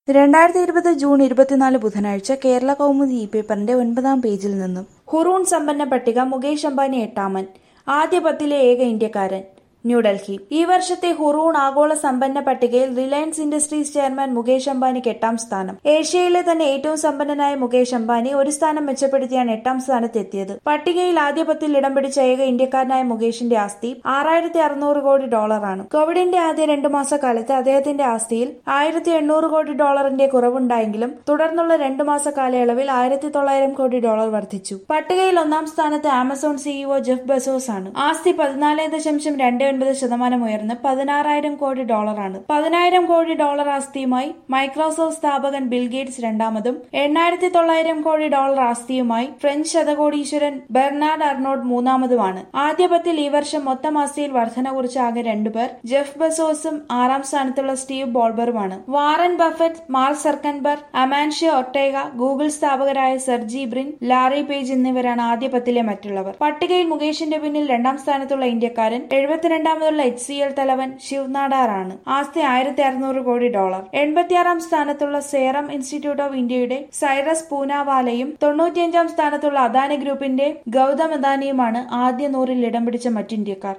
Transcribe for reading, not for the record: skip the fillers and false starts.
2020 June 24 ബുധനാഴ്ച കേരള കൗമുദി പേപ്പറിന്റെ 9-ാം പേജിൽ നിന്നും ഹുറൂൺ സമ്പന്ന പട്ടിക മുകേഷ് അംബാനി എട്ടാമൻ, ആദ്യ 10-ലെ ഏക ഇന്ത്യക്കാരൻ. ന്യൂഡൽഹി. ഈ വർഷത്തെ ഹുറൂൺ ആഗോള സമ്പന്ന പട്ടികയിൽ റിലയൻസ് ഇൻഡസ്ട്രീസ് ചെയർമാൻ മുകേഷ് അംബാനിക്ക് 8-ാം സ്ഥാനം. ഏഷ്യയിലെ തന്നെ ഏറ്റവും സമ്പന്നനായ മുകേഷ് അംബാനി ഒരു സ്ഥാനം മെച്ചപ്പെടുത്തിയാണ് 8-ാം സ്ഥാനത്തെത്തിയത്. പട്ടികയിൽ ആദ്യ 10-ൽ ഇടം പിടിച്ച ഏക ഇന്ത്യക്കാരനായ മുകേഷിന്റെ ആസ്തി $6600 കോടി ആണ്. കോവിഡിന്റെ ആദ്യ 2 മാസക്കാലത്ത് അദ്ദേഹത്തിന്റെ ആസ്തിയിൽ $1800 കോടി കുറവുണ്ടായെങ്കിലും തുടർന്നുള്ള 2 മാസ കാലയളവിൽ $1900 കോടി വർദ്ധിച്ചു. പട്ടികയിൽ 1-ാം സ്ഥാനത്ത് ആമസോൺ സിഇഒ ജെഫ് ബെസോസ് ആണ്. ആസ്തി 14.29% ഉയർന്ന് $16,000 കോടി ആണ്. $10,000 കോടി ആസ്തിയുമായി മൈക്രോസോഫ്റ്റ് സ്ഥാപകൻ ബിൽ ഗേറ്റ്സ് രണ്ടാമതും $8,900 കോടി ആസ്തിയുമായി ഫ്രഞ്ച് ശതകോടീശ്വരൻ ബെർണാഡ് അർണോൾഡ് മൂന്നാമതുമാണ്. ആദ്യ 10-ൽ ഈ വർഷം മൊത്തം ആസ്തിയിൽ വർധന കുറിച്ച ആകെ 2 പേർ ജെഫ് ബെസോസും 6-ാം സ്ഥാനത്തുള്ള സ്റ്റീവ് ബോൾബറുമാണ്. Warren Buffett, Mark Zuckerberg, Amancio Ortega, Google സ്ഥാപകരായ സെർജി ബ്രിൻ, ലാറി പേജ് എന്നിവരാണ് ആദ്യ 10-ലെ മറ്റുള്ളവർ. പട്ടികയിൽ മുകേഷിന്റെ പിന്നിൽ 2-ാം സ്ഥാനത്തുള്ള ഇന്ത്യക്കാരൻ 72-ാമതുള്ള HCL തലവൻ ശിവ് നാടാർ ആണ്. ആസ്തി $1600 കോടി. 86-ാം സ്ഥാനത്തുള്ള സേറം ഇൻസ്റ്റിറ്റ്യൂട്ട് ഓഫ് ഇന്ത്യയുടെ സൈറസ് പൂനാവാലയും 95-ാം സ്ഥാനത്തുള്ള അദാനി ഗ്രൂപ്പിന്റെ ഗൗതം അദാനിയുമാണ് ആദ്യ 100-ൽ ഇടം പിടിച്ച മറ്റു ഇന്ത്യക്കാർ.